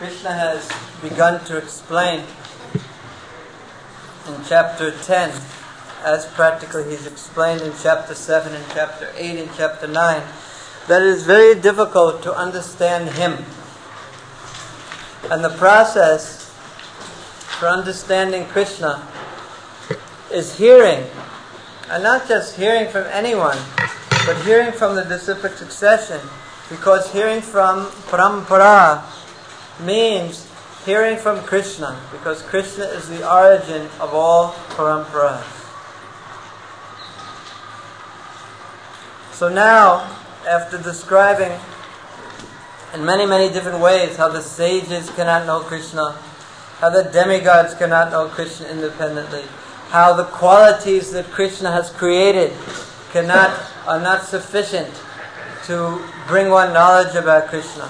Krishna has begun to explain in chapter 10, as practically he's explained in chapter 7 and chapter 8 and chapter 9, that it is very difficult to understand him. And the process for understanding Krishna is hearing, and not just hearing from anyone, but hearing from the disciplic succession, because hearing from parampara means hearing from Krishna, because Krishna is the origin of all paramparas. So now, after describing in many, many different ways how the sages cannot know Krishna, how the demigods cannot know Krishna independently, how the qualities that Krishna has created are not sufficient to bring one knowledge about Krishna.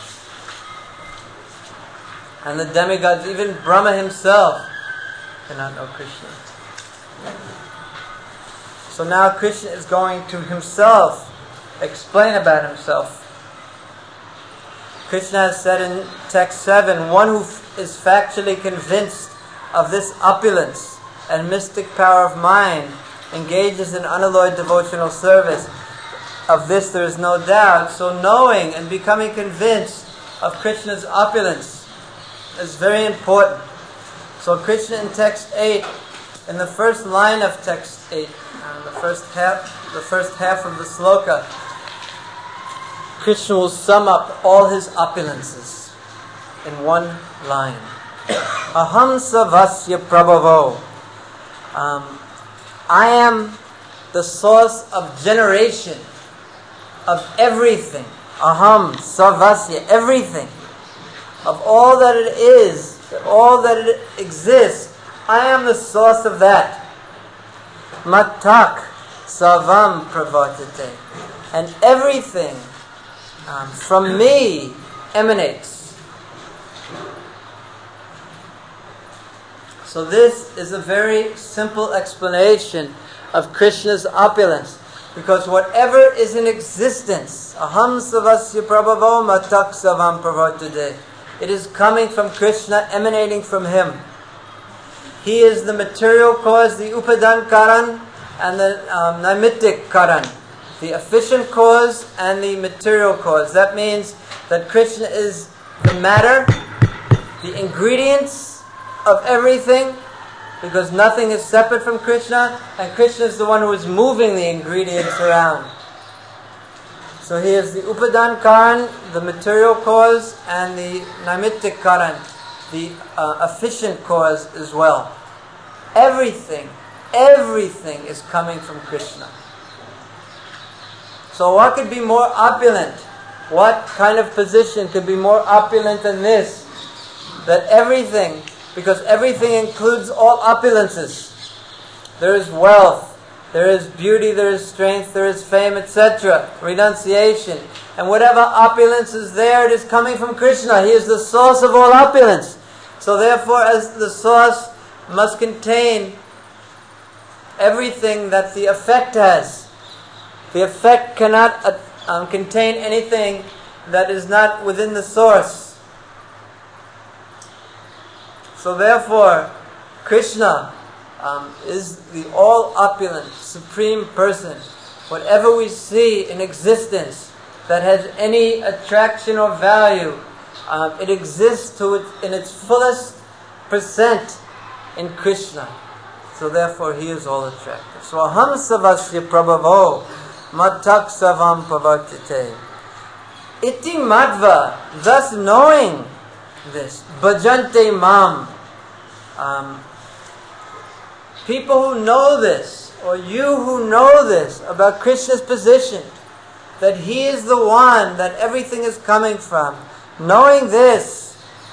And the demigods, even Brahma himself, cannot know Krishna. So now Krishna is going to himself explain about himself. Krishna has said in text 7, one who is factually convinced of this opulence and mystic power of mind engages in unalloyed devotional service. Of this there is no doubt. So knowing and becoming convinced of Krishna's opulence is very important. So Krishna in text 8, in the first line of text 8, the first half of the sloka, Krishna will sum up all his opulences in one line. Aham savasya prabhavo. I am the source of generation of everything. Aham savasya, everything. Of all that it is, all that it exists, I am the source of that. Matak savam pravartate. And everything from me emanates. So this is a very simple explanation of Krishna's opulence. Because whatever is in existence, aham savasya prabhavo matak savam pravartate, it is coming from Krishna, emanating from him. He is the material cause, the upadan karan, and the naimittik karan, the efficient cause and the material cause. That means that Krishna is the matter, the ingredients of everything, because nothing is separate from Krishna, and Krishna is the one who is moving the ingredients around. So he is the upadan karan, the material cause, and the naimittik karan, the efficient cause as well. Everything is coming from Krishna. So what could be more opulent? What kind of position could be more opulent than this? That everything, because everything includes all opulences. There is wealth, there is beauty, there is strength, there is fame, etc. Renunciation. And whatever opulence is there, it is coming from Krishna. He is the source of all opulence. So therefore, as the source must contain everything that the effect has. The effect cannot contain anything that is not within the source. So therefore, Krishna is the all-opulent, supreme person. Whatever we see in existence that has any attraction or value, it exists in its fullest percent in Krishna. So therefore, he is all attractive. So aham savasya prabhavo matak savam pravartate. Iti madva, thus knowing this, bhajante mam. People who know this, or you who know this about Krishna's position, that he is the one that everything is coming from, knowing this,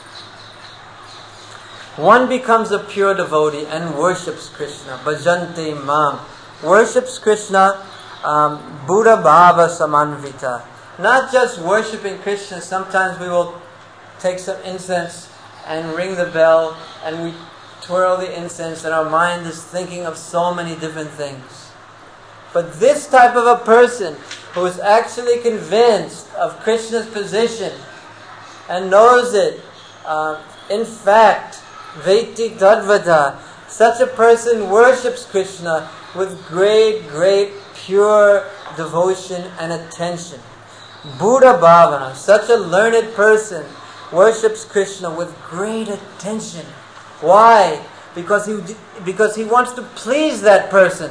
one becomes a pure devotee and worships Krishna. Bhajante mam. Worships Krishna, Buddha Bhava Samanvita. Not just worshipping Krishna, sometimes we will take some incense and ring the bell and we twirl the incense and our mind is thinking of so many different things. But this type of a person who is actually convinced of Krishna's position and knows it In fact, Veti Tadvata, such a person worships Krishna with great, great, pure devotion and attention. Buddha Bhavana, such a learned person worships Krishna with great attention. Why? Because he wants to please that person.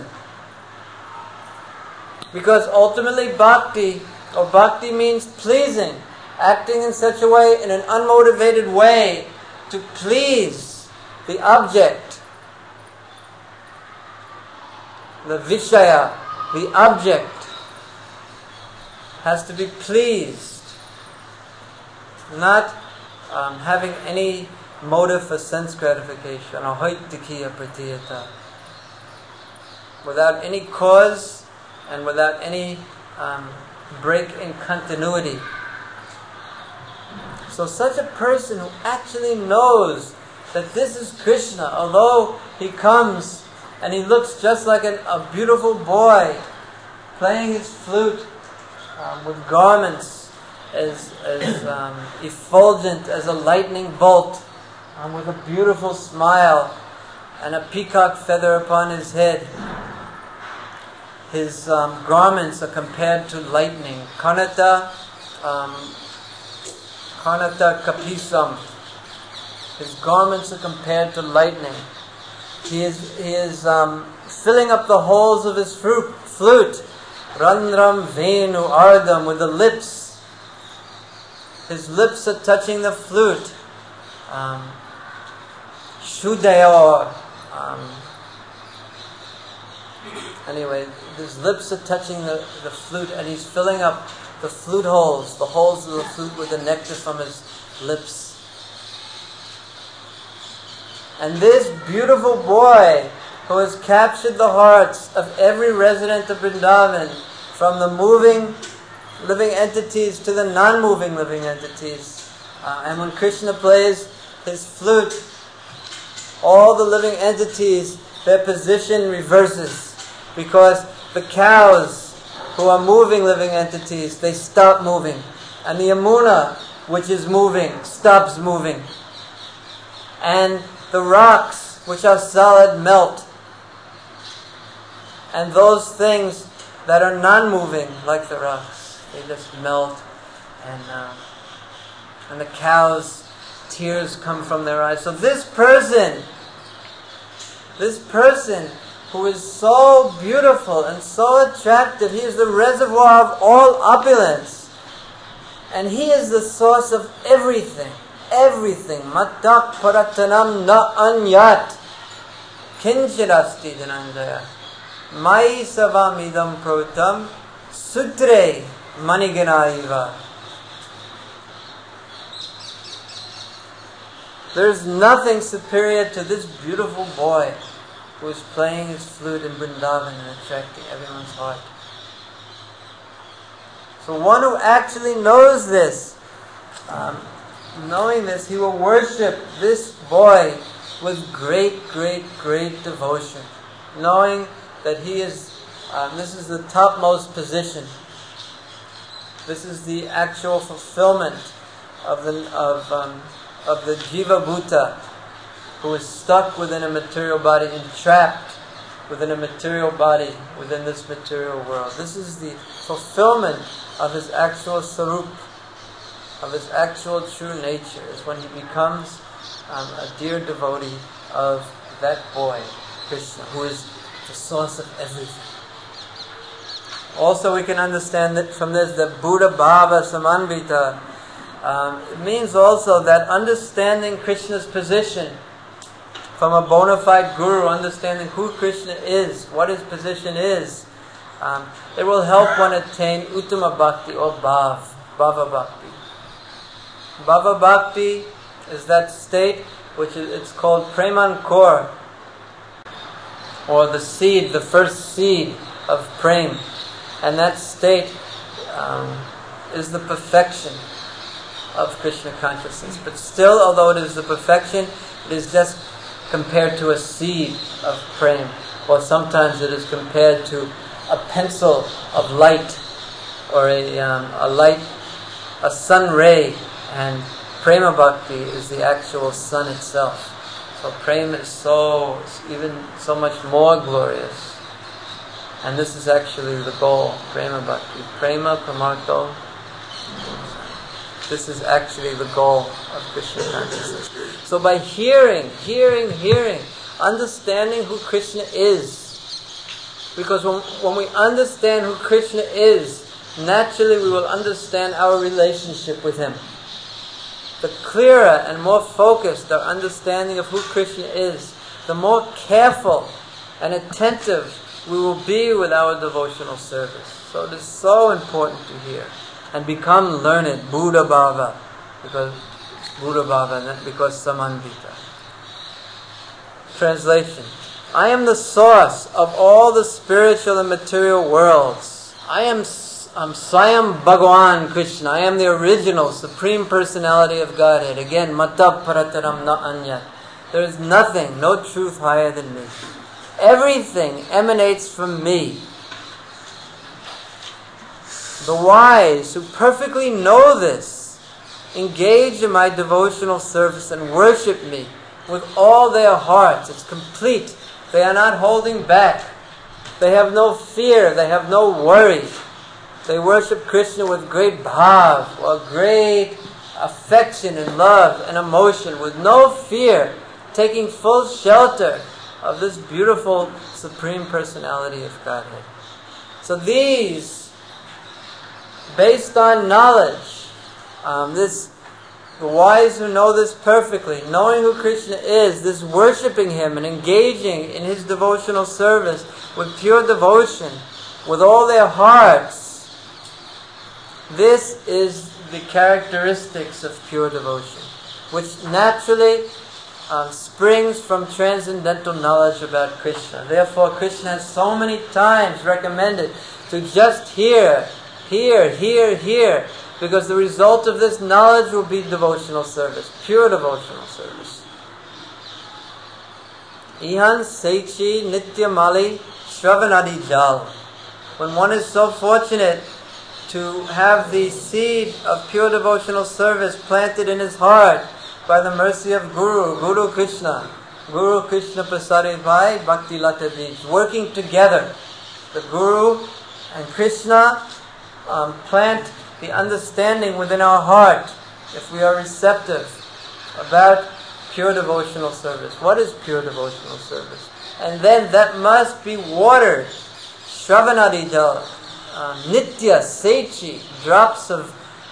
Because ultimately bhakti means pleasing, acting in such a way, in an unmotivated way, to please the object, the vishaya, the object has to be pleased, not having any motive for sense gratification, ahoitikiya pratiyata, without any cause and without any break in continuity. So such a person who actually knows that this is Krishna, although he comes and he looks just like a beautiful boy playing his flute with garments as effulgent as a lightning bolt, with a beautiful smile and a peacock feather upon his head. His garments are compared to lightning. Kanata kapisam. His garments are compared to lightning. He is filling up the holes of his flute. Randram venu ardam, with the lips. His lips are touching the flute. Shudayor. Anyway, his lips are touching the flute, and he's filling up the flute holes, the holes of the flute, with the nectar from his lips. And this beautiful boy, who has captured the hearts of every resident of Vrindavan, from the moving living entities to the non-moving living entities. And when Krishna plays his flute, all the living entities, their position reverses, because the cows, who are moving living entities, they stop moving. And the Yamuna, which is moving, stops moving. And the rocks, which are solid, melt. And those things that are non-moving, like the rocks, they just melt. And the cows, tears come from their eyes. So this person who is so beautiful and so attractive, he is the reservoir of all opulence. And he is the source of everything. Everything. Mattak paratanam na anyat. Kinchirasti dhananjaya. Mai savamidam protam sutre maniganaiva. There is nothing superior to this beautiful boy who is playing his flute in Vrindavan and attracting everyone's heart. So one who actually knows this, knowing this, he will worship this boy with great, great, great devotion, knowing that he is, this is the topmost position. This is the actual fulfillment of the Jiva Bhuta, who is stuck within a material body, entrapped within a material body, within this material world. This is the fulfillment of his actual sarup, of his actual true nature, is when he becomes a dear devotee of that boy, Krishna, who is the source of everything. Also we can understand that from this, that Buddha Bhava Samanvita, it means also that understanding Krishna's position from a bona fide guru, understanding who Krishna is, what his position is, it will help one attain Uttama Bhakti or Bhava Bhakti. Bhava Bhakti is that state which it's called Premankor, or the seed, the first seed of Prem. And that state is the perfection of Krishna consciousness. But still, although it is the perfection, it is just compared to a seed of Prem. Or sometimes it is compared to a pencil of light, or a sun ray, and Prema Bhakti is the actual sun itself. So prema is even so much more glorious. And this is actually the goal, Prema Bhakti. Prema Pramarto. This is actually the goal of Krishna consciousness. So by hearing, understanding who Krishna is, because when we understand who Krishna is, naturally we will understand our relationship with Him. The clearer and more focused our understanding of who Krishna is, the more careful and attentive we will be with our devotional service. So it is so important to hear and become learned, Buddha Bhava, because Samandita. Translation: I am the source of all the spiritual and material worlds. I am Swayam Bhagavan Krishna. I am the original, Supreme Personality of Godhead. Again, Mata Parataram Na Anyat. There is nothing, no truth higher than me. Everything emanates from me. The wise who perfectly know this engage in my devotional service and worship me with all their hearts. It's complete. They are not holding back. They have no fear. They have no worry. They worship Krishna with great bhav, or great affection and love and emotion, with no fear, taking full shelter of this beautiful Supreme Personality of Godhead. So these, based on knowledge, the wise who know this perfectly, knowing who Krishna is, this worshipping Him and engaging in His devotional service with pure devotion, with all their hearts, this is the characteristics of pure devotion, which naturally springs from transcendental knowledge about Krishna. Therefore, Krishna has so many times recommended to just hear, because the result of this knowledge will be devotional service, pure devotional service. Ihan Seichi Nityamali Shravanadi Jal. When one is so fortunate to have the seed of pure devotional service planted in his heart by the mercy of Guru Krishna Prasadit Bhai Bhakti Lata Bij, working together, the Guru and Krishna plant the understanding within our heart, if we are receptive, about pure devotional service. What is pure devotional service? And then that must be watered. Shravanadi Jal, Nitya, Sechi, drops of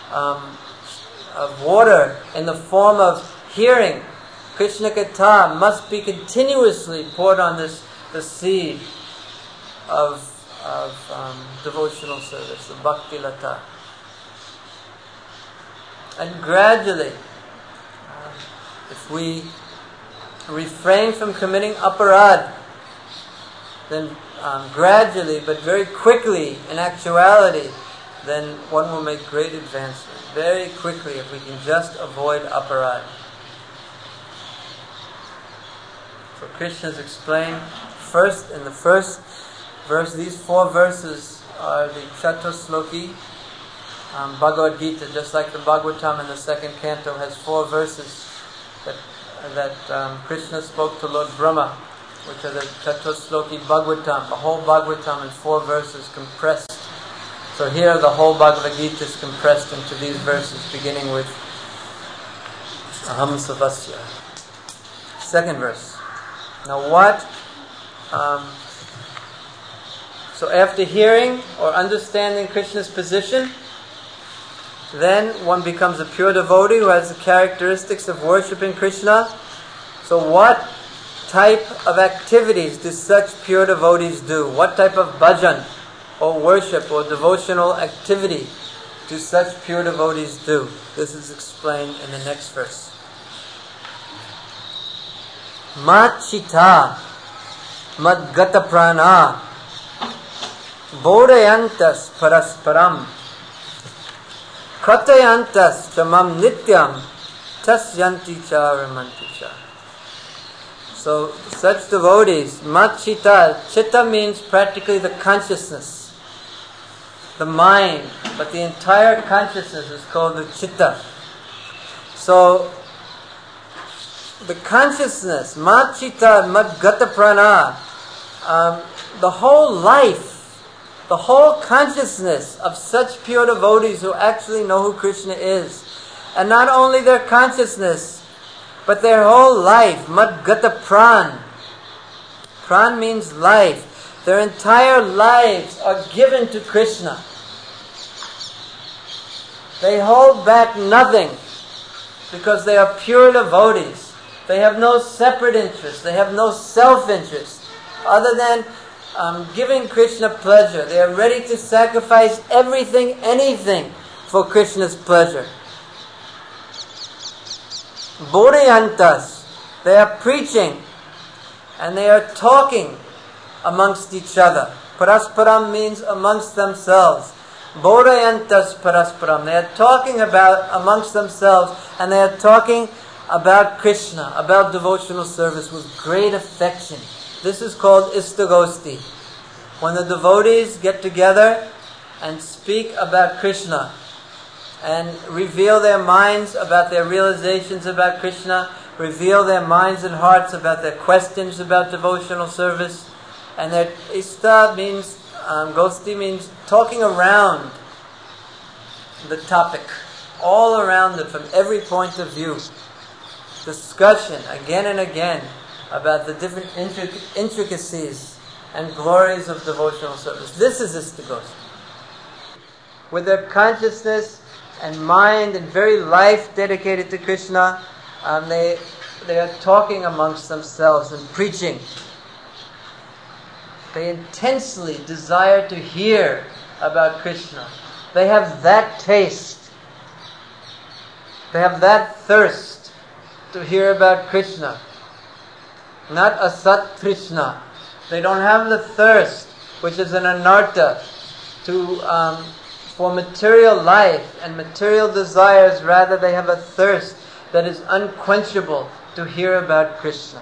water in the form of hearing. Krishna Katha must be continuously poured on the seed of devotional service, the Bhakti Lata. And gradually, if we refrain from committing aparad, then gradually, but very quickly, in actuality, then one will make great advancement. Very quickly, if we can just avoid aparad. So Krishna has explained first, in the first verse, these 4 verses are the Chatusloki Bhagavad Gita, just like the Bhagavatam in the 2nd canto has 4 verses that Krishna spoke to Lord Brahma, which are the Chatusloki Bhagavatam, the whole Bhagavatam in 4 verses compressed. So here the whole Bhagavad Gita is compressed into these verses, beginning with Aham Savasya. 2nd verse. Now what? So after hearing or understanding Krishna's position, then one becomes a pure devotee who has the characteristics of worshipping Krishna. So what type of activities do such pure devotees do? What type of bhajan or worship or devotional activity do such pure devotees do? This is explained in the next verse. Machita madgata prana bodhayantas parasparam Katayantas chamam nityam tasyanti cha ramanti cha. So such devotees, machita, chitta means practically the consciousness, the mind, but the entire consciousness is called the chitta. So, the consciousness, Machita, Madgata Prana, the whole life, the whole consciousness of such pure devotees who actually know who Krishna is, and not only their consciousness, but their whole life, Madgata Pran. Pran means life. Their entire lives are given to Krishna. They hold back nothing because they are pure devotees. They have no separate interest. They have no self-interest other than giving Krishna pleasure. They are ready to sacrifice everything, anything for Krishna's pleasure. Bodhayantas, they are preaching and they are talking amongst each other. Parasparam means amongst themselves. Bodhayantas parasparam. They are talking about amongst themselves and they are talking about Krishna, about devotional service with great affection. This is called Istagosti. When the devotees get together and speak about Krishna and reveal their minds about their realizations about Krishna, reveal their minds and hearts about their questions about devotional service, and their Ista means, Gosti means talking around the topic, all around it from every point of view. Discussion again and again about the different intricacies and glories of devotional service. This is Istagosti. With their consciousness and mind and very life dedicated to Krishna, they are talking amongst themselves and preaching. They intensely desire to hear about Krishna. They have that taste. They have that thirst to hear about Krishna. Not asat Krishna. They don't have the thirst, which is an anartha, for material life and material desires. Rather, they have a thirst that is unquenchable to hear about Krishna.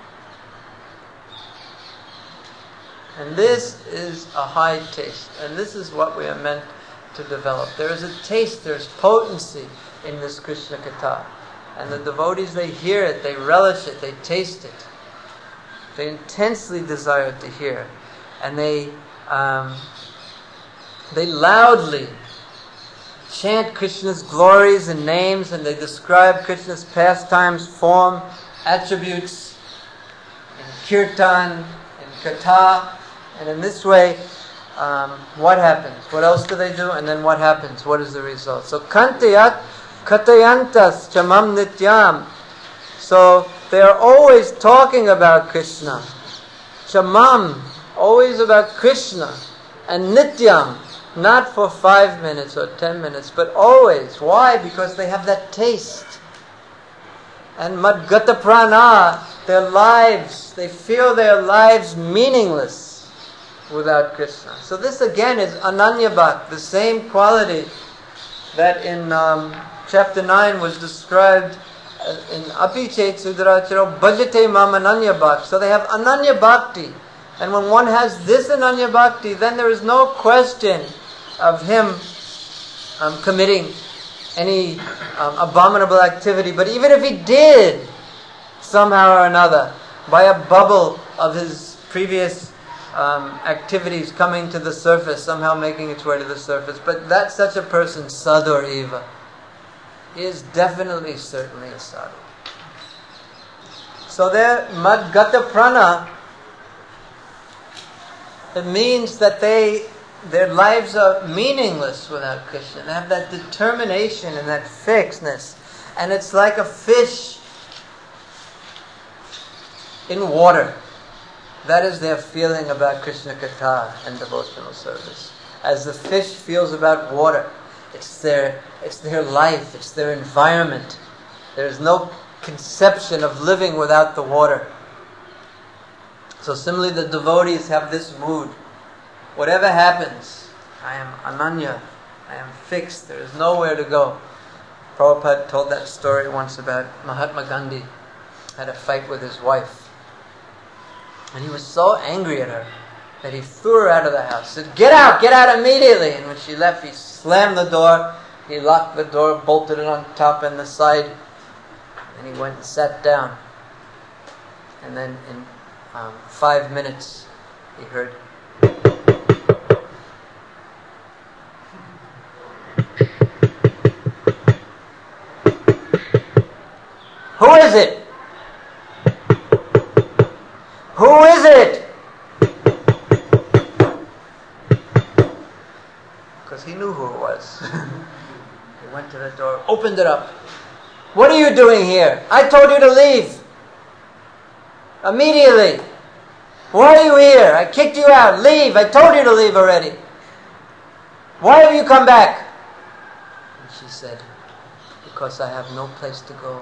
And this is a high taste. And this is what we are meant to develop. There is a taste, there is potency in this Krishna Katha. And the devotees, they hear it, they relish it, they taste it. They intensely desire to hear. And they loudly chant Krishna's glories and names, and they describe Krishna's pastimes, form, attributes, in kirtan, in katha. And in this way, what happens? What else do they do? And then what happens? What is the result? So, kantayat katayantas chamam nityam. So, they are always talking about Krishna. Chamam, always about Krishna. And nityam, not for 5 minutes or 10 minutes, but always. Why? Because they have that taste. And madgata prana, their lives, they feel their lives meaningless without Krishna. So this again is ananyabhakt, the same quality that in chapter 9 was described in Apichet Sudaracharo Bhajate Mam Ananyabhakt. So they have Ananya Bhakti. And when one has this Ananya Bhakti, then there is no question of him committing any abominable activity. But even if he did, somehow or another, by a bubble of his previous activities coming to the surface, somehow making its way to the surface. But that such a person, sadhur eva, is definitely, certainly a sadhu. So there, madgata prana, it means that their lives are meaningless without Krishna. They have that determination and that fixedness. And it's like a fish in water. That is their feeling about Krishna Katha and devotional service. As the fish feels about water, it's their life, it's their environment. There is no conception of living without the water. So similarly, the devotees have this mood. Whatever happens, I am ananya, I am fixed, there is nowhere to go. Prabhupada told that story once about Mahatma Gandhi had a fight with his wife. And he was so angry at her that he threw her out of the house. He said, get out immediately. And when she left, he slammed the door, he locked the door, bolted it on top and the side, And he went and sat down. And then in 5 minutes, he heard, "Who is it? Who is it?" Because he knew who it was. He went to the door, opened it up. "What are you doing here? I told you to leave. Immediately. Why are you here? I kicked you out. Leave. I told you to leave already. Why have you come back?" And she said, "Because I have no place to go."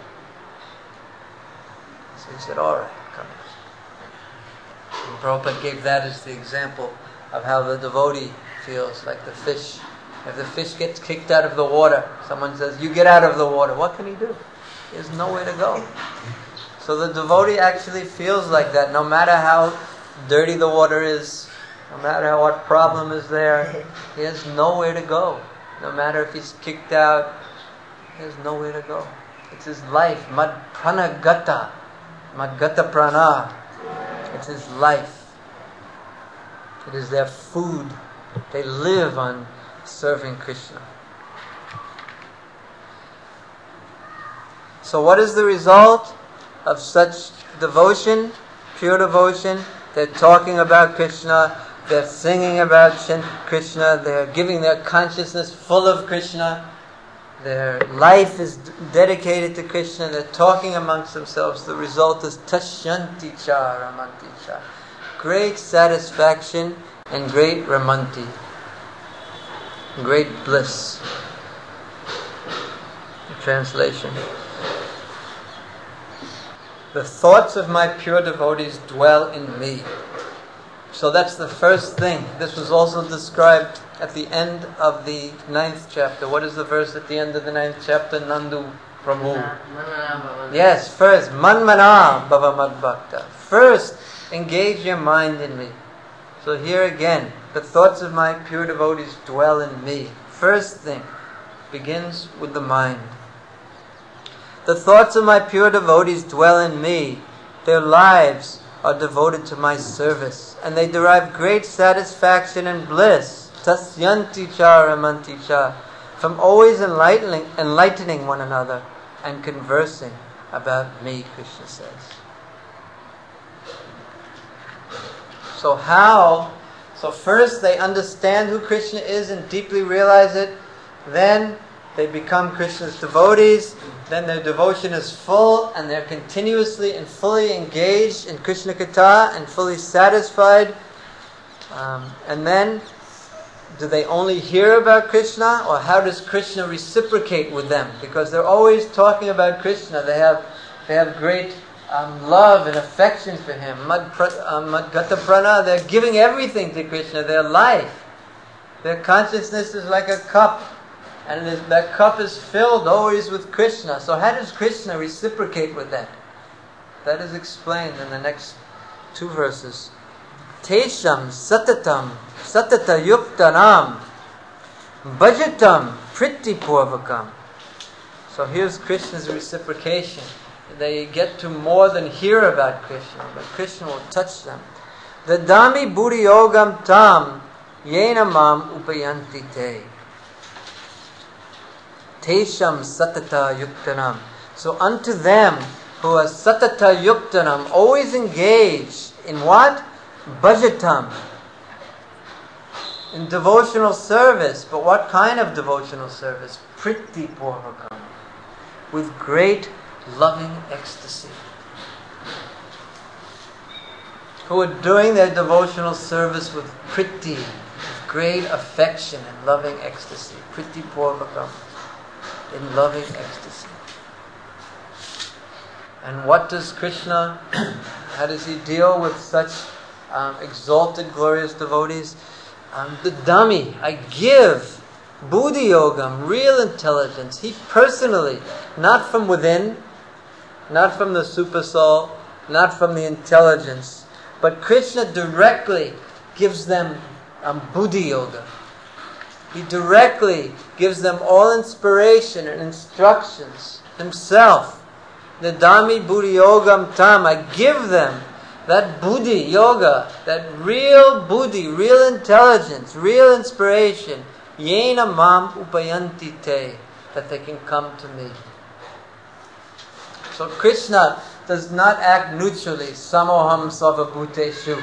So he said, "All right, come in." And Prabhupada gave that as the example of how the devotee feels, like the fish. If the fish gets kicked out of the water, someone says, "You get out of the water." What can he do? He has nowhere to go. So the devotee actually feels like that, no matter how dirty the water is, no matter what problem is there, he has nowhere to go. No matter if he's kicked out, he has nowhere to go. It's his life, mad prana gata, mad gata prana. It's his life. It is their food. They live on serving Krishna. So what is the result of such devotion, pure devotion? They're talking about Krishna, they're singing about Krishna, they're giving their consciousness full of Krishna, their life is dedicated to Krishna, they're talking amongst themselves. The result is tashyanti cha ramanti cha. Great satisfaction and great ramanti, great bliss. The translation: the thoughts of my pure devotees dwell in me. So that's the first thing. This was also described at the end of the 9th chapter. What is the verse at the end of the 9th chapter? Nandu Prabhu. Yes, first, Manmana Bhava Madbhakta. First, engage your mind in me. So here again, the thoughts of my pure devotees dwell in me. First thing, begins with the mind. The thoughts of my pure devotees dwell in me. Their lives are devoted to my service, and they derive great satisfaction and bliss. Tasyanti cha ramanti cha. From always enlightening one another and conversing about me, Krishna says. So how? So first they understand who Krishna is and deeply realize it. Then they become Krishna's devotees. Then their devotion is full and they're continuously and fully engaged in Krishna Katha and fully satisfied. And then, do they only hear about Krishna, or how does Krishna reciprocate with them? Because they're always talking about Krishna. They have great love and affection for Him. Madgata Prana, they're giving everything to Krishna, their life. Their consciousness is like a cup. And that cup is filled always with Krishna. So how does Krishna reciprocate with that? That is explained in the next 2 verses. Tesham satatam satata yuktanam bhajatam priti purvakam. So here's Krishna's reciprocation. They get to more than hear about Krishna, but Krishna will touch them. Dadami buddhi yogam tam yena mam upayanti te. Tesham satata yuktanam. So unto them who are satata yuktanam, always engaged in what? Bhajatam. In devotional service. But what kind of devotional service? Priti purvakam. With great loving ecstasy. Who are doing their devotional service with priti, with great affection and loving ecstasy. Priti purvakam. In loving ecstasy. And what does Krishna, how does He deal with such exalted, glorious devotees? The dummy, I give buddhi yogam, real intelligence. He personally, not from within, not from the super soul, not from the intelligence, but Krishna directly gives them buddhi yoga. He directly gives them all inspiration and instructions Himself Nidami buddhi yogam tam. I give them that buddhi yoga, that real buddhi, real intelligence, real inspiration. Yena mam upayanti te, that they can come to me. So Krishna does not act neutrally. Samoham sarvabhuteshu.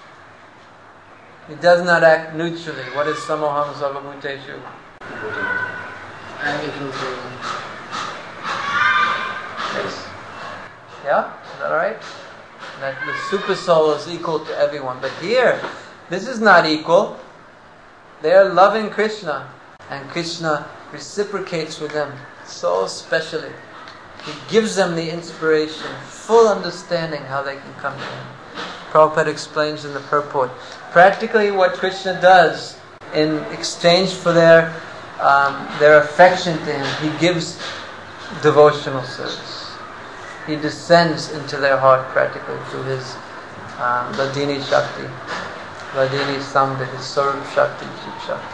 He does not act neutrally. What is samoham sarvabhuteshu? Yes. Yeah? Is that alright? That the super soul is equal to everyone. But here, this is not equal. They are loving Krishna. And Krishna reciprocates with them so specially. He gives them the inspiration, full understanding how they can come to Him. Prabhupada explains in the purport. Practically what Krishna does in exchange for their affection to Him, He gives devotional service. He descends into their heart practically through His Ladini Shakti, Ladini Sambhit, His Sarup Shakti, Chit Shakti.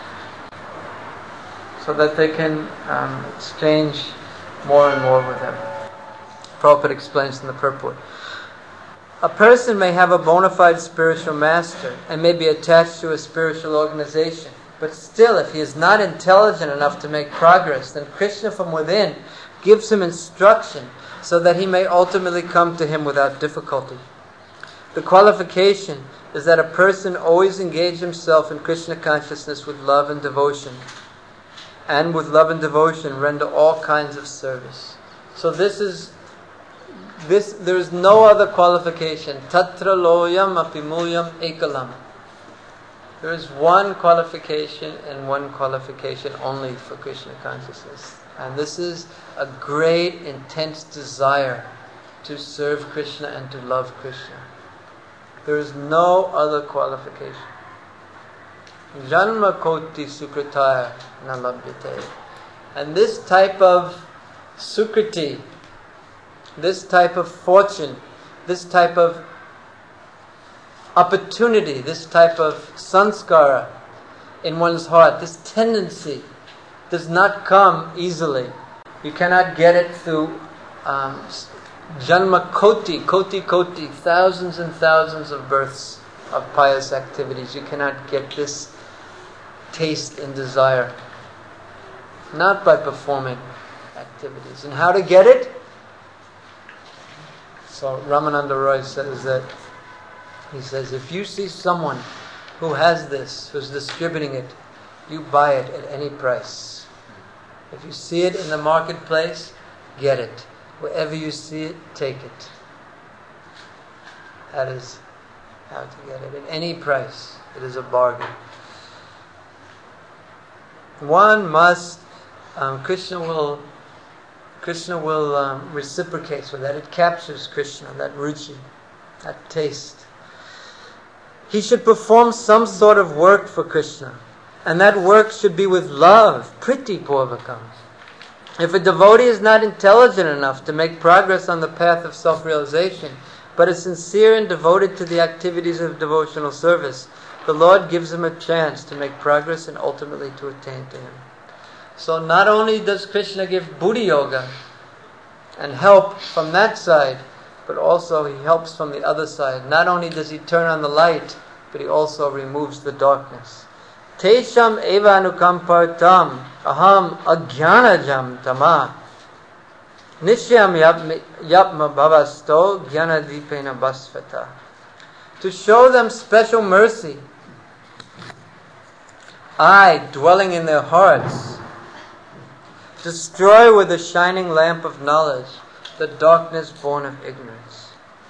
So that they can exchange more and more with Him. Prabhupada explains in the purport. A person may have a bona fide spiritual master and may be attached to a spiritual organization, but still if he is not intelligent enough to make progress, then Krishna from within gives him instruction so that he may ultimately come to Him without difficulty. The qualification is that a person always engage himself in Krishna consciousness with love and devotion, and with love and devotion render all kinds of service. So there is no other qualification. Tatra loyam apimuyam ekalam. There is one qualification and one qualification only for Krishna consciousness. And this is a great, intense desire to serve Krishna and to love Krishna. There is no other qualification. Janma koti sukritaya na labhyate. And this type of sukriti, this type of fortune, this type of opportunity, this type of sanskara in one's heart, this tendency does not come easily. You cannot get it through janma koti, thousands and thousands of births of pious activities. You cannot get this taste and desire. Not by performing activities. And how to get it? So Ramananda Roy says that, he says, if you see someone who has this, who's distributing it, you buy it at any price. If you see it in the marketplace, get it. Wherever you see it, take it. That is how to get it. At any price. It is a bargain. One must, Krishna will reciprocate with that. It captures Krishna, that ruchi, that taste. He should perform some sort of work for Krishna. And that work should be with love, priti purvakam. If a devotee is not intelligent enough to make progress on the path of self-realization, but is sincere and devoted to the activities of devotional service, the Lord gives him a chance to make progress and ultimately to attain to Him. So not only does Krishna give buddhi yoga and help from that side, but also He helps from the other side. Not only does He turn on the light, but He also removes the darkness. Tesham eva anukampartam aham ajnanajam tama nishyam yapma bhavasto jnanadipena basvata. To show them special mercy, I, dwelling in their hearts, destroy with the shining lamp of knowledge the darkness born of ignorance.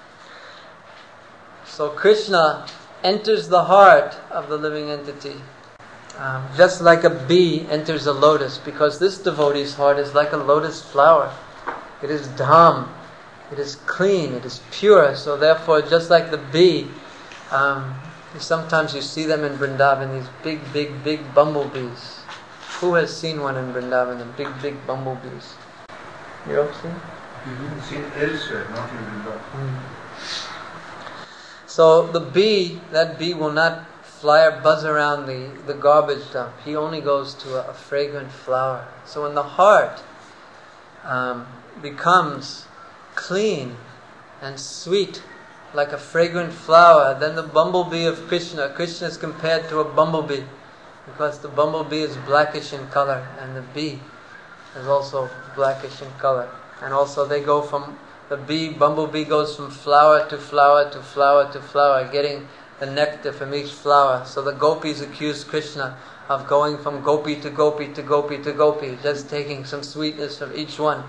So Krishna enters the heart of the living entity, just like a bee enters a lotus, because this devotee's heart is like a lotus flower. It is dham, it is clean, it is pure. So therefore, just like the bee, sometimes you see them in Vrindavan, these big bumblebees. Who has seen one in Vrindavan, the big bumblebees? You ever seen? You've seen elsewhere, not in Vrindavan. So the bee, that bee will not fly or buzz around the garbage dump. He only goes to a fragrant flower. So when the heart becomes clean and sweet, like a fragrant flower. Then the bumblebee of Krishna. Krishna is compared to a bumblebee, because the bumblebee is blackish in color, and the bee is also blackish in color. And also they go from, bumblebee goes from flower to flower to flower to flower, getting the nectar from each flower. So the gopis accuse Krishna of going from gopi to gopi to gopi to gopi, just taking some sweetness from each one.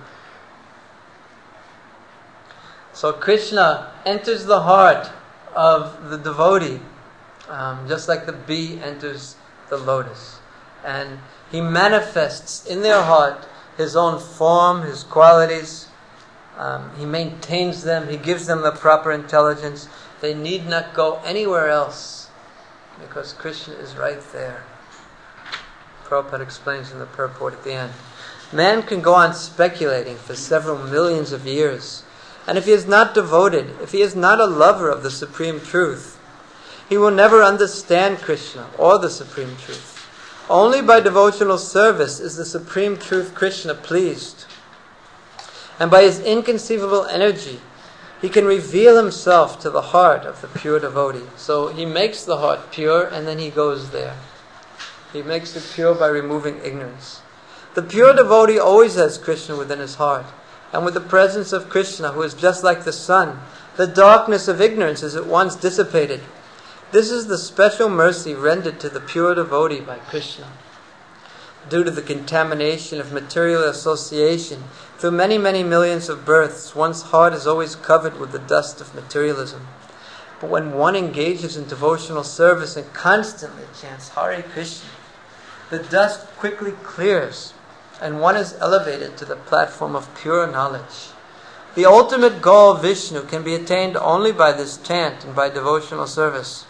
So Krishna enters the heart of the devotee, just like the bee enters the lotus. And he manifests in their heart his own form, his qualities. He maintains them, he gives them the proper intelligence. They need not go anywhere else, because Krishna is right there. Prabhupada explains in the purport at the end. Man can go on speculating for several millions of years, and if he is not devoted, if he is not a lover of the Supreme Truth, he will never understand Krishna or the Supreme Truth. Only by devotional service is the Supreme Truth Krishna pleased. And by his inconceivable energy, he can reveal himself to the heart of the pure devotee. So he makes the heart pure, and then he goes there. He makes it pure by removing ignorance. The pure devotee always has Krishna within his heart. And with the presence of Krishna, who is just like the sun, the darkness of ignorance is at once dissipated. This is the special mercy rendered to the pure devotee by Krishna. Due to the contamination of material association, through many, many millions of births, one's heart is always covered with the dust of materialism. But when one engages in devotional service and constantly chants Hare Krishna, the dust quickly clears, and one is elevated to the platform of pure knowledge. The ultimate goal, Vishnu, can be attained only by this chant and by devotional service,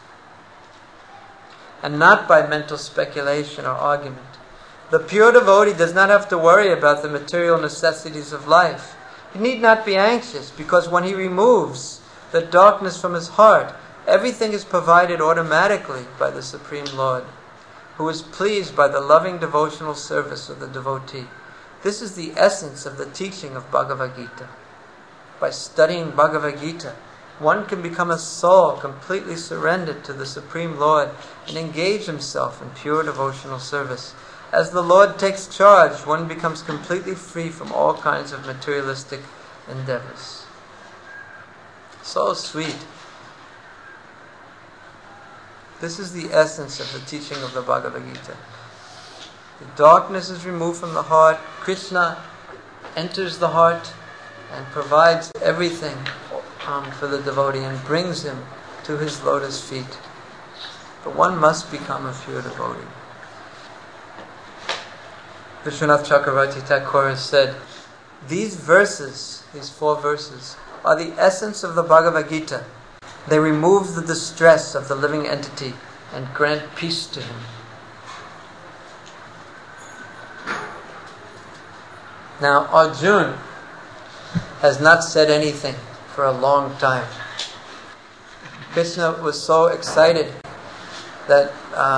and not by mental speculation or argument. The pure devotee does not have to worry about the material necessities of life. He need not be anxious, because when he removes the darkness from his heart, everything is provided automatically by the Supreme Lord, who is pleased by the loving devotional service of the devotee. This is the essence of the teaching of Bhagavad Gita. By studying Bhagavad Gita, one can become a soul completely surrendered to the Supreme Lord and engage himself in pure devotional service. As the Lord takes charge, one becomes completely free from all kinds of materialistic endeavors. So sweet. This is the essence of the teaching of the Bhagavad Gita. The darkness is removed from the heart. Krishna enters the heart and provides everything for the devotee and brings him to his lotus feet. But one must become a pure devotee. Vishwanath Chakravarti Thakur has said, these verses, these 4 verses, are the essence of the Bhagavad Gita. They remove the distress of the living entity and grant peace to him. Now, Arjuna has not said anything for a long time. Krishna was so excited that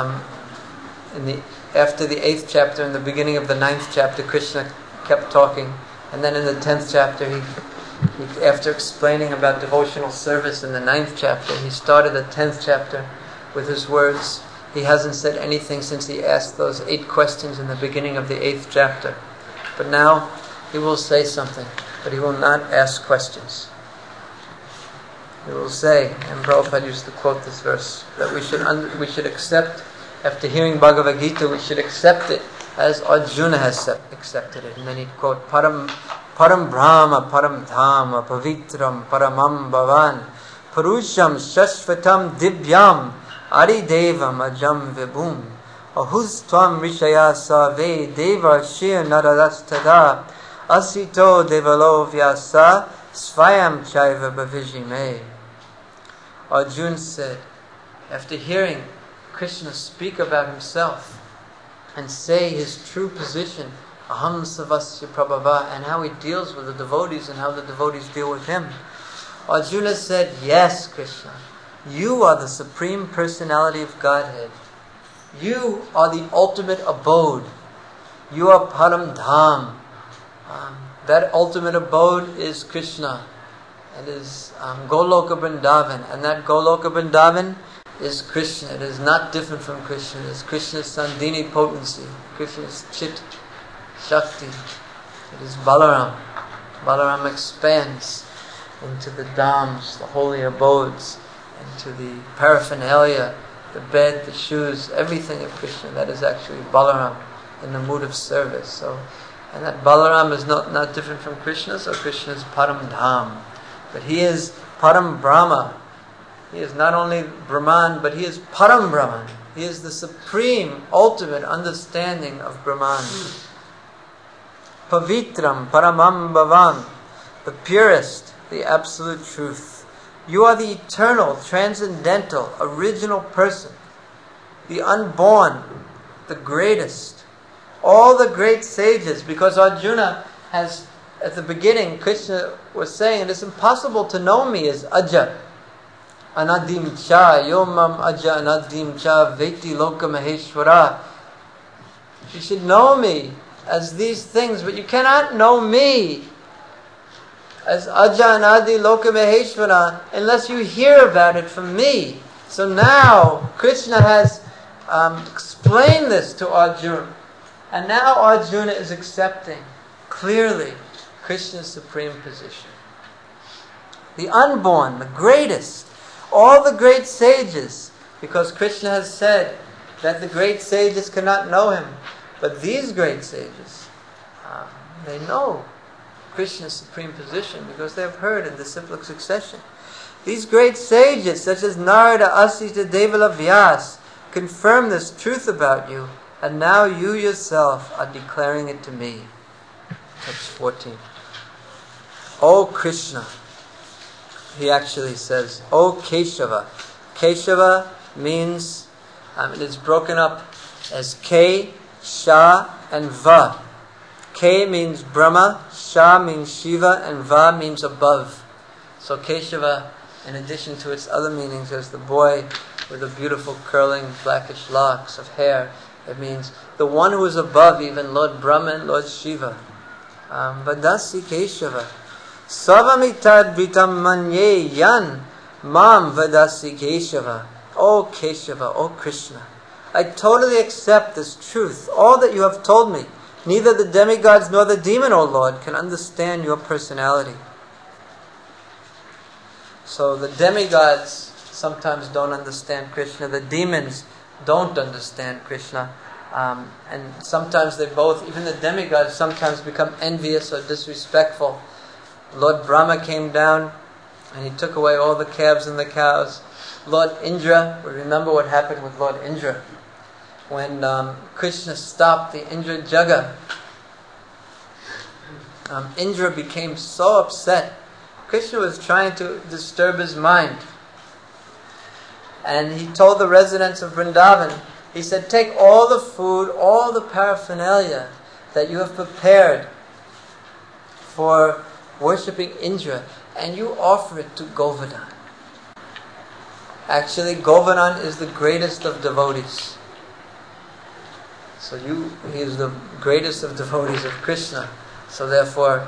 after the 8th chapter, in the beginning of the 9th chapter, Krishna kept talking. And then in the 10th chapter, he after explaining about devotional service in the 9th chapter, he started the 10th chapter with his words. He hasn't said anything since he asked those 8 questions in the beginning of the 8th chapter. But now he will say something, but he will not ask questions. He will say, and Prabhupada used to quote this verse, that we should accept, after hearing Bhagavad Gita, we should accept it as Arjuna has accepted it. And then he'd quote, Param Brahma, Param Dhama, Pavitram, Paramam Bhavan, Purusham, Shashvatam, Divyam, Adidevam, Ajam Vibhum, Ahustvam Rishaya Save, Deva Shir Nadarastada, Asito Devalo Vyasa, Svayam Chaiva Bhavijime. Arjuna said, after hearing Krishna speak about himself and say his true position, Aham Savasya Prabhava, and how he deals with the devotees and how the devotees deal with him, Arjuna said, yes, Krishna, you are the Supreme Personality of Godhead. You are the ultimate abode. You are Param Dham. That ultimate abode is Krishna. It is Goloka Vrindavan, and that Goloka Vrindavan is Krishna. It is not different from Krishna. It is Krishna's Sandhini potency, Krishna's Chit Shakti. It is Balaram. Balaram expands into the dhams, the holy abodes, into the paraphernalia, the bed, the shoes, everything of Krishna. That is actually Balaram in the mood of service. So, and that Balaram is not different from Krishna. So Krishna is Param Dham, but he is Param Brahma. He is not only Brahman, but he is Param Brahman. He is the supreme, ultimate understanding of Brahman. Pavitram Paramam Bhavan, the purest, the absolute truth. You are the eternal, transcendental, original person, the unborn, the greatest. All the great sages, because Arjuna has, at the beginning, Krishna was saying, it is impossible to know me as Aja. Anadim cha, yomam Aja anadim cha, veti loka maheshwara. You should know me as these things, but you cannot know me as Aja Anadi Loka Maheshwara unless you hear about it from me. So now Krishna has explained this to Arjuna, and now Arjuna is accepting clearly Krishna's supreme position. The unborn, the greatest, all the great sages, because Krishna has said that the great sages cannot know him, but these great sages, they know Krishna's supreme position because they have heard in disciplic succession. These great sages, such as Narada, Asita, Devala, Vyas, confirm this truth about you, and now you yourself are declaring it to me. Text 14. O Krishna, he actually says, O Keshava. Keshava means, it is broken up as K, Sha, and Va. K means Brahma, Sha means Shiva, and Va means above. So Keshava, in addition to its other meanings, as the boy with the beautiful curling blackish locks of hair, it means the one who is above even Lord Brahma and Lord Shiva. Vadasi Keshava. Savamitad Vitam Manye Yan Mam Vadasi Keshava. O Keshava, O Krishna, I totally accept this truth, all that you have told me. Neither the demigods nor the demon, O Lord, can understand your personality. So the demigods sometimes don't understand Krishna. The demons don't understand Krishna. And sometimes they both, even the demigods, sometimes become envious or disrespectful. Lord Brahma came down and he took away all the calves and the cows. Lord Indra, we remember what happened with Lord Indra. When Krishna stopped the Indra Jaga, Indra became so upset. Krishna was trying to disturb his mind. And he told the residents of Vrindavan, he said, take all the food, all the paraphernalia that you have prepared for worshipping Indra, and you offer it to Govardhan. Actually, Govardhan is the greatest of devotees. So he is the greatest of devotees of Krishna. So therefore,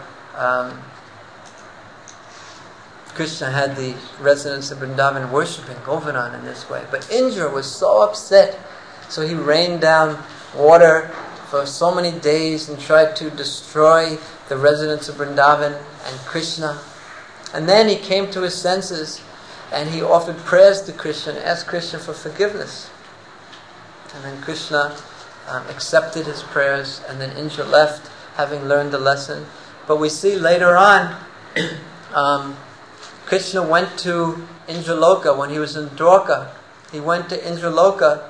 Krishna had the residents of Vrindavan worshipping Govardhan in this way. But Indra was so upset, so he rained down water for so many days and tried to destroy the residents of Vrindavan and Krishna. And then he came to his senses and he offered prayers to Krishna and asked Krishna for forgiveness. And then Krishna accepted his prayers, and then Indra left, having learned the lesson. But we see later on, Krishna went to Indraloka when he was in Dwarka. He went to Indraloka,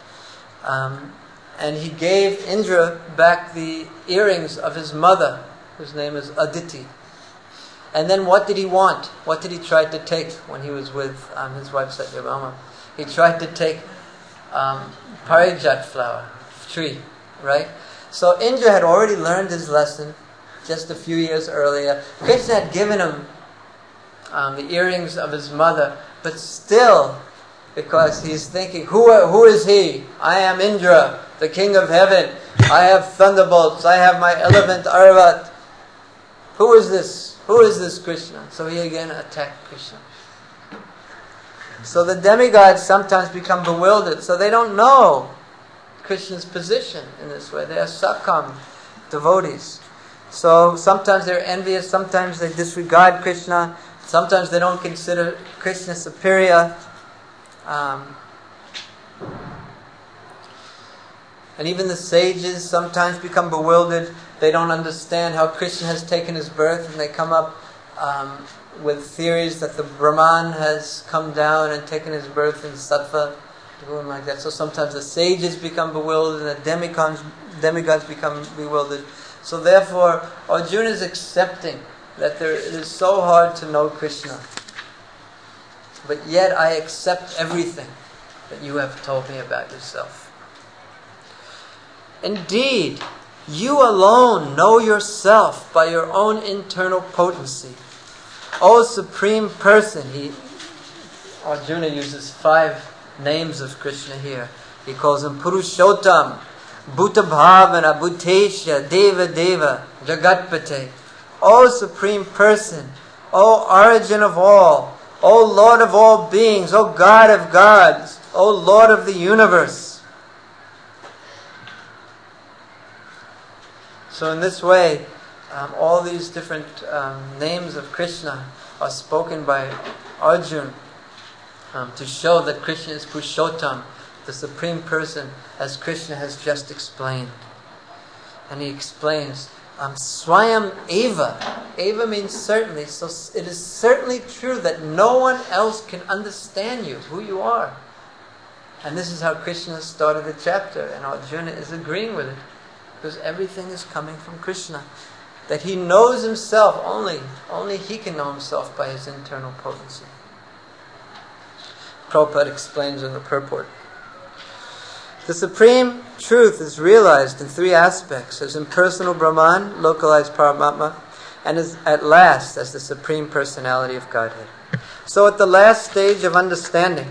and he gave Indra back the earrings of his mother, whose name is Aditi. And then what did he want? What did he try to take when he was with his wife Satyabhama? He tried to take Parijat flower tree, right? So Indra had already learned his lesson just a few years earlier. Krishna had given him the earrings of his mother, but still, because he's thinking, who is he? I am Indra, the king of heaven. I have thunderbolts. I have my elephant Arvat. Who is this Who is this Krishna? So he again attacked Krishna. So the demigods sometimes become bewildered, so they don't know Krishna's position in this way. They are Sakam devotees. So sometimes they're envious, sometimes they disregard Krishna, sometimes they don't consider Krishna superior. And even the sages sometimes become bewildered. They don't understand how Krishna has taken his birth, and they come up with theories that the Brahman has come down and taken his birth in Sattva, like that. So sometimes the sages become bewildered and the demigods become bewildered. So therefore, Arjuna is accepting that it is so hard to know Krishna. But yet I accept everything that you have told me about yourself. Indeed, you alone know yourself by your own internal potency. O Supreme Person, Arjuna uses 5 names of Krishna here. He calls him Purushottam, Bhutabhavana, Bhutesha, Deva Deva, Jagatpate. O Supreme Person, O Origin of all, O Lord of all beings, O God of gods, O Lord of the universe. So in this way, all these different names of Krishna are spoken by Arjuna to show that Krishna is Purushottam, the Supreme Person, as Krishna has just explained. And he explains, Swayam Eva. Eva means certainly. So it is certainly true that no one else can understand you, who you are. And this is how Krishna started the chapter, and Arjuna is agreeing with it. Because everything is coming from Krishna. That he knows himself, only he can know himself by his internal potency. Prabhupada explains in the purport. The Supreme Truth is realized in 3 aspects: as impersonal Brahman, localized Paramatma, and at last as the Supreme Personality of Godhead. So at the last stage of understanding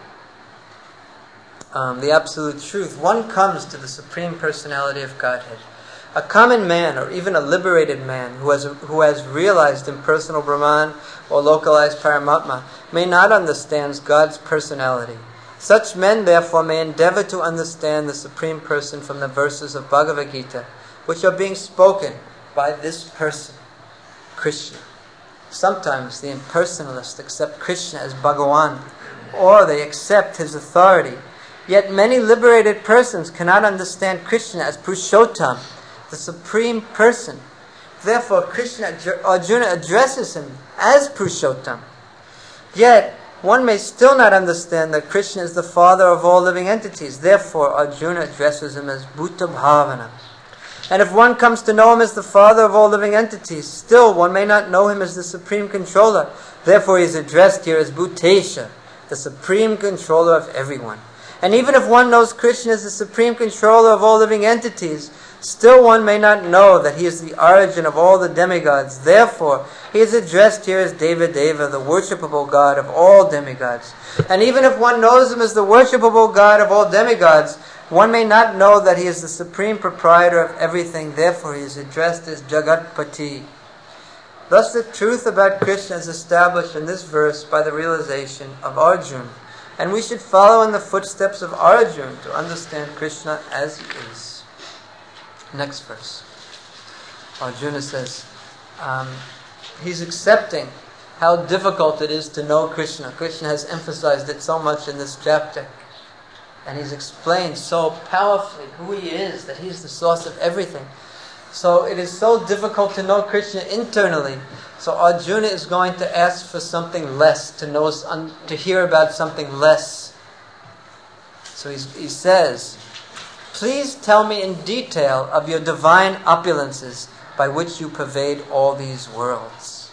the Absolute Truth, one comes to the Supreme Personality of Godhead. A common man, or even a liberated man who has realized impersonal Brahman or localized Paramatma, may not understand God's personality. Such men, therefore, may endeavor to understand the Supreme Person from the verses of Bhagavad Gita, which are being spoken by this person, Krishna. Sometimes the impersonalists accept Krishna as Bhagawan, or they accept his authority. Yet many liberated persons cannot understand Krishna as Purushottam, the Supreme Person. Therefore, Arjuna addresses him as Purushottam. Yet, one may still not understand that Krishna is the father of all living entities. Therefore, Arjuna addresses him as Bhutabhavana. And if one comes to know him as the father of all living entities, still one may not know him as the supreme controller. Therefore, he is addressed here as Bhutesha, the supreme controller of everyone. And even if one knows Krishna as the supreme controller of all living entities, still one may not know that he is the origin of all the demigods. Therefore, he is addressed here as Deva Deva, the worshipable God of all demigods. And even if one knows him as the worshipable God of all demigods, one may not know that he is the supreme proprietor of everything. Therefore, he is addressed as Jagatpati. Thus, the truth about Krishna is established in this verse by the realization of Arjuna. And we should follow in the footsteps of Arjuna to understand Krishna as he is. Next verse. Arjuna says, he's accepting how difficult it is to know Krishna. Krishna has emphasized it so much in this chapter. And he's explained so powerfully who he is, that he's the source of everything. So it is so difficult to know Krishna internally. So Arjuna is going to ask for something less, to hear about something less. So he says, please tell me in detail of your divine opulences by which you pervade all these worlds.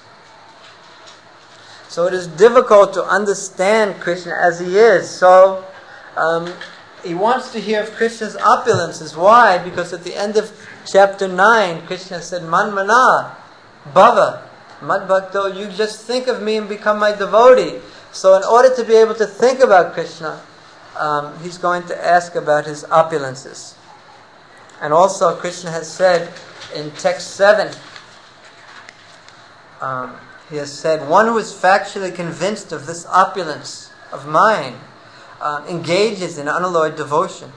So it is difficult to understand Krishna as he is. So he wants to hear of Krishna's opulences. Why? Because at the end of chapter 9, Krishna said, Manmana, Bhava, Madbhakto, you just think of me and become my devotee. So in order to be able to think about Krishna, he's going to ask about his opulences. And also Krishna has said in text 7, he has said, one who is factually convinced of this opulence of mine engages in unalloyed devotion.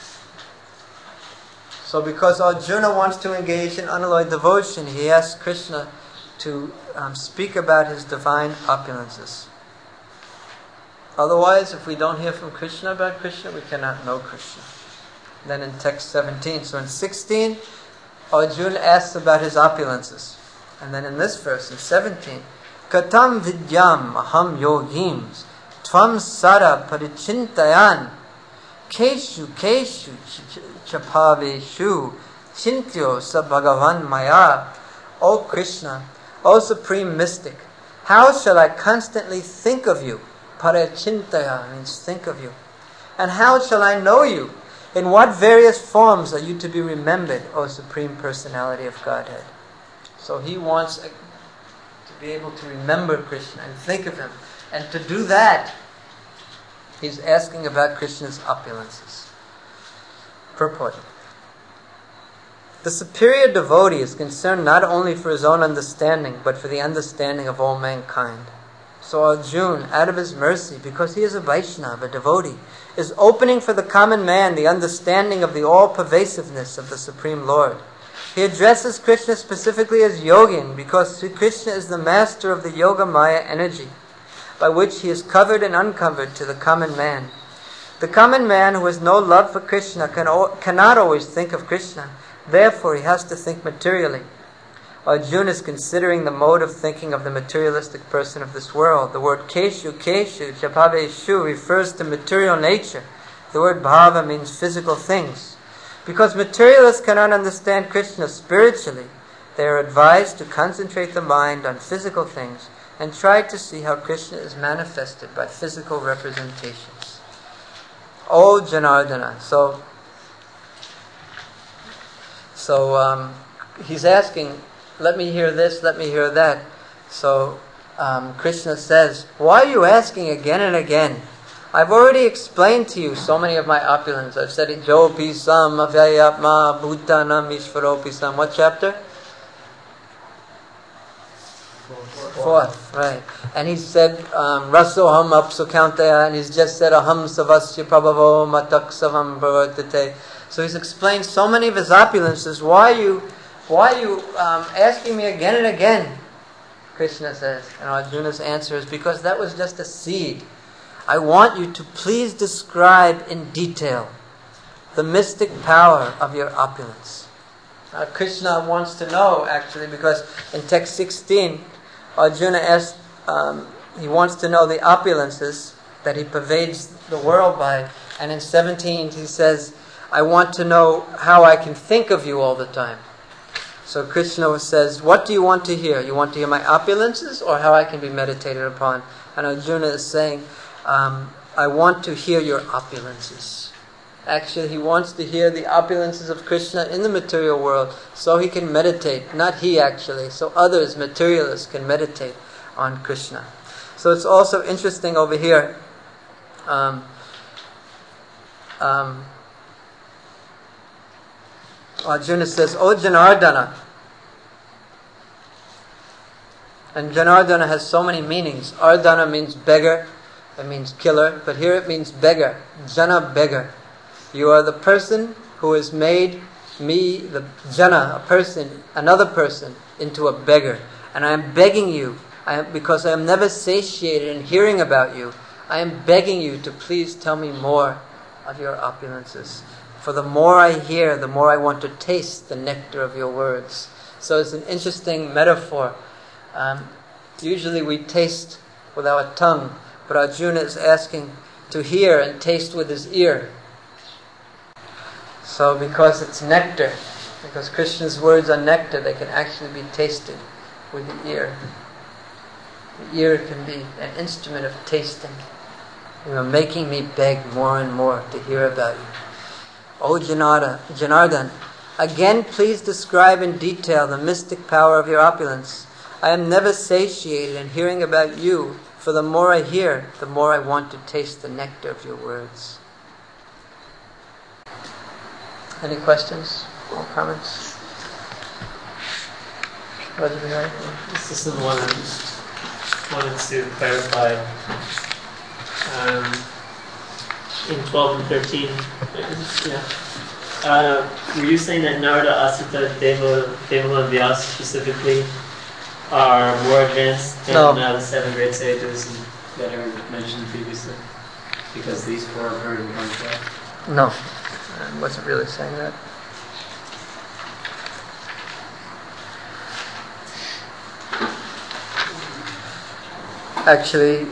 So because Arjuna wants to engage in unalloyed devotion, he asks Krishna to speak about his divine opulences. Otherwise, if we don't hear from Krishna about Krishna, we cannot know Krishna. Then in text 17. So in 16, Arjuna asks about his opulences. And then in this verse, in 17, Katam vidyam aham yogims tvam sara parichintayan keshu chapaveshu chintyo sa bhagavan maya. O Krishna, O Supreme Mystic, how shall I constantly think of you? Parachintaya means think of you. And how shall I know you? In what various forms are you to be remembered, O Supreme Personality of Godhead? So he wants to be able to remember Krishna and think of him. And to do that, he's asking about Krishna's opulences. Purport. The superior devotee is concerned not only for his own understanding, but for the understanding of all mankind. So Arjuna, out of his mercy, because he is a Vaishnava, a devotee, is opening for the common man the understanding of the all-pervasiveness of the Supreme Lord. He addresses Krishna specifically as Yogin, because Sri Krishna is the master of the Yoga Maya energy, by which he is covered and uncovered to the common man. The common man who has no love for Krishna cannot always think of Krishna. Therefore, he has to think materially. Arjuna is considering the mode of thinking of the materialistic person of this world. The word keshu, chapaveshu refers to material nature. The word bhava means physical things. Because materialists cannot understand Krishna spiritually, they are advised to concentrate the mind on physical things and try to see how Krishna is manifested by physical representations. O Janardana. So he's asking, let me hear this, let me hear that. So Krishna says, why are you asking again and again? I've already explained to you so many of my opulence. I've said it, Jopi Sam, Avyayatma, Bhutanam, Ishvaropi Sam. What chapter? Fourth, right. And he said, Rasoham Apsukantaya, and he's just said, Aham Savasya Prabhavo Matak Savam Bhavartate. So he's explained so many of his opulences. Why are you asking me again and again? Krishna says. And Arjuna's answer is, because that was just a seed. I want you to please describe in detail the mystic power of your opulence. Krishna wants to know, actually, because in text 16, Arjuna asked, he wants to know the opulences that he pervades the world by. And in 17, he says, I want to know how I can think of you all the time. So Krishna says, what do you want to hear? You want to hear my opulences or how I can be meditated upon? And Arjuna is saying, I want to hear your opulences. Actually, he wants to hear the opulences of Krishna in the material world so he can meditate. Not he, actually. So others, materialists, can meditate on Krishna. So it's also interesting over here. Arjuna says, O Janardana. And Janardana has so many meanings. Ardana means beggar. It means killer. But here it means beggar. Jana, beggar. You are the person who has made me, the Jana, a person, another person, into a beggar. And I am begging you, because I am never satiated in hearing about you, I am begging you to please tell me more of your opulences. For the more I hear, the more I want to taste the nectar of your words. So it's an interesting metaphor. Usually we taste with our tongue, but Arjuna is asking to hear and taste with his ear. So because it's nectar, because Krishna's words are nectar, they can actually be tasted with the ear. The ear can be an instrument of tasting. You are making me beg more and more to hear about you. O Janardana, again please describe in detail the mystic power of your opulence. I am never satiated in hearing about you, for the more I hear, the more I want to taste the nectar of your words. Any questions or comments? What did we write? This is the one I just wanted to clarify. In 12 and 13, were you saying that Narada, Asita, Deva, and Vyasa specifically are more advanced than the 7 great sages that are mentioned previously? Because these 4 are heard in contrast? No, I wasn't really saying that. Actually,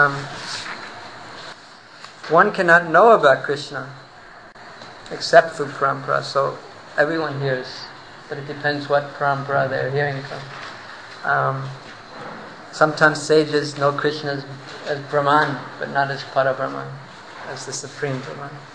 one cannot know about Krishna except through parampara. So everyone hears, but it depends what parampara they're hearing from. Sometimes sages know Krishna as Brahman, but not as Parabrahman, as the supreme Brahman.